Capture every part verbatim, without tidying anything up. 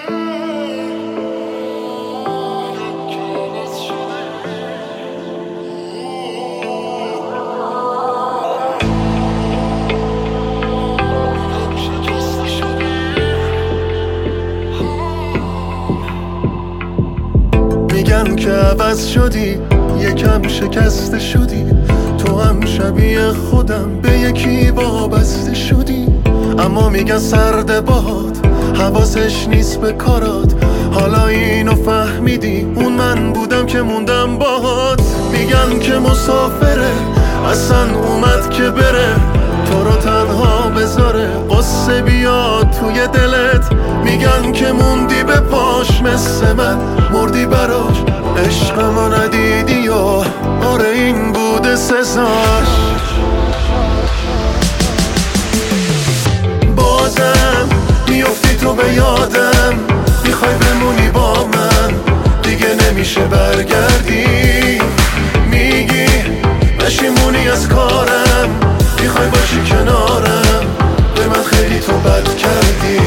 میگن که عوض شدی، یکم شکسته شدی، تو هم شبیه خودم به یکی وابسته شدی. اما میگن سرد باد حواسش نیست به کارات، حالا اینو فهمیدی اون من بودم که موندم باهات. میگن که مسافره اصلا اومد که بره، تو رو تنها بذاره قصه بیاد توی دلت. میگن که موندی به پاش مثل من مردی براش، عشقمو ندیدی و آره این بوده سزاش. بازم میافتی تو به یادم، میخوای بمونی با من دیگه نمیشه برگردی. میگی پشیمونی از کارم، میخوای باشی کنارم، به من خیلی تو بد کردی.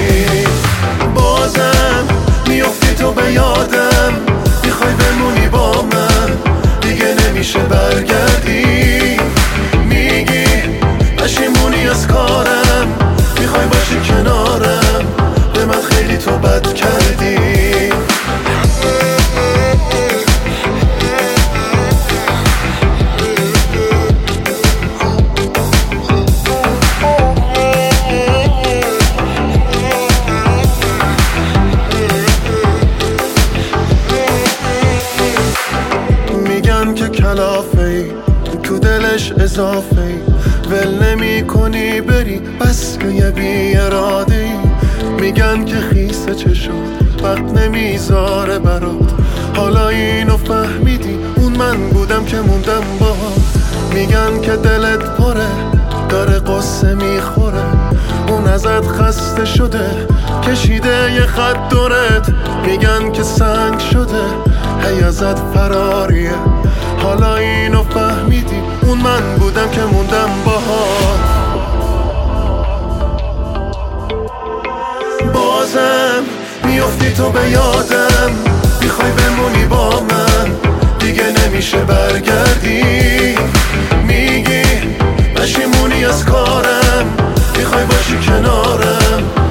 بازم میافتی تو به یادم، میخوای بمونی با من دیگه نمیشه برگردی. میگی پشیمونی از کارم، میخوای باشی کنارم، به من خیلی تو بد کردی. میگن که کلافه‌ای تو دلش اضافه‌ای، ول نمی کنی بری بس که یه بی اراده‌ای. میگن که خیسه چشات وقت نمیذاره برات، حالا اینو فهمیدی اون من بودم که موندم باهات. میگن که دلت پره داره قصه میخوره، اون ازت خسته شده کشیده یه خط دورت. میگن که سنگ شده هی ازت فراریه، حالا اینو فهمیدی اون من بودم که موندم باهات. بازم میافتی تو به یادم، میخوای بمونی با من دیگه نمیشه برگردی. میگی پشیمونی از کارم، میخوای باشی کنارم،